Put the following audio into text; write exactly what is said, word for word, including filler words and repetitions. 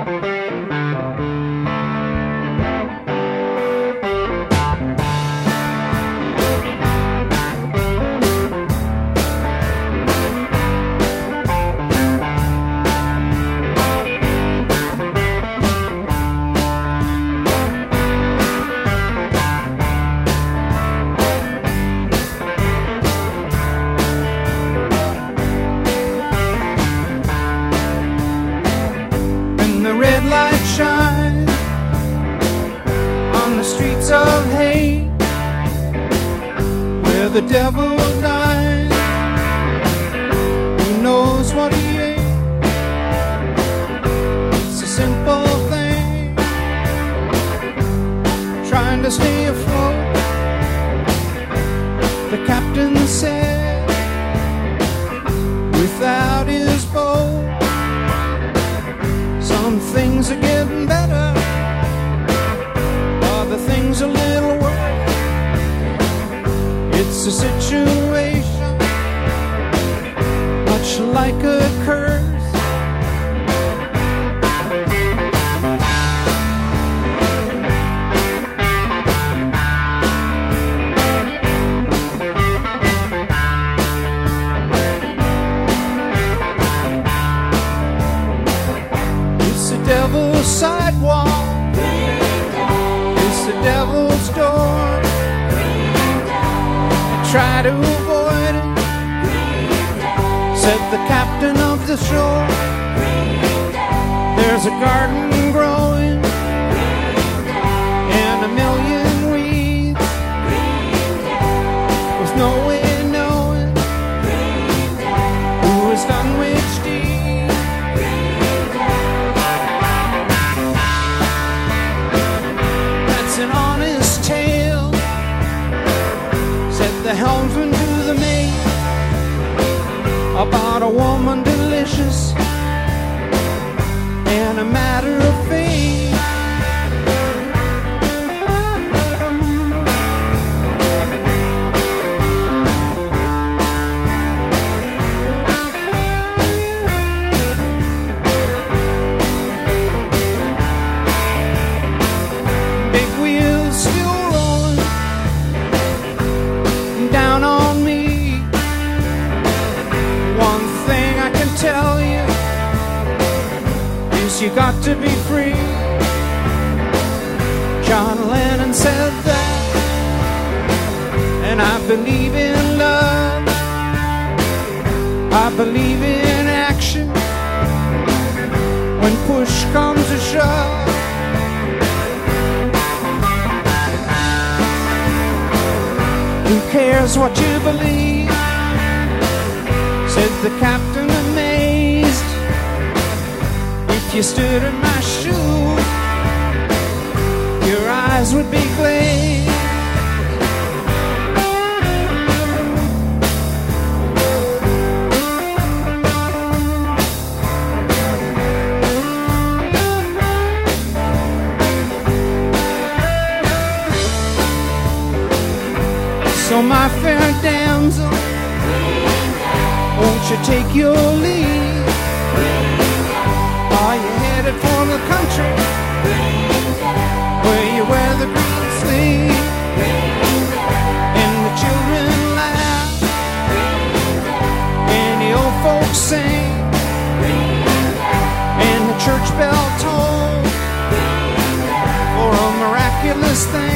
The devil died. Who knows what he ate? It's a simple thing, trying to stay afloat. The captain said, without his boat, some things are getting better, other things a little worse. It's a situation much like a curse. It's the devil's sidewalk, it's the devil's door. Try to avoid it, said the captain of the shore. There's a garden growing and a million weeds, with no way knowing who has done which deed. That's an honest tale, the helmsman to the mate, about a woman delicious and a matter of fate. Big wheels still rolling down on me. One thing I can tell you is you got to be free. John Lennon said that, and I believe in love. I believe in action when push comes to shove. Who cares what you believe, said the captain amazed. If you stood in my shoes, your eyes would be glazed. So my fair damsel, won't you take your leave? Are you headed for the country where you wear the green sleeve and the children laugh and the old folks sing and the church bell toll for a miraculous thing?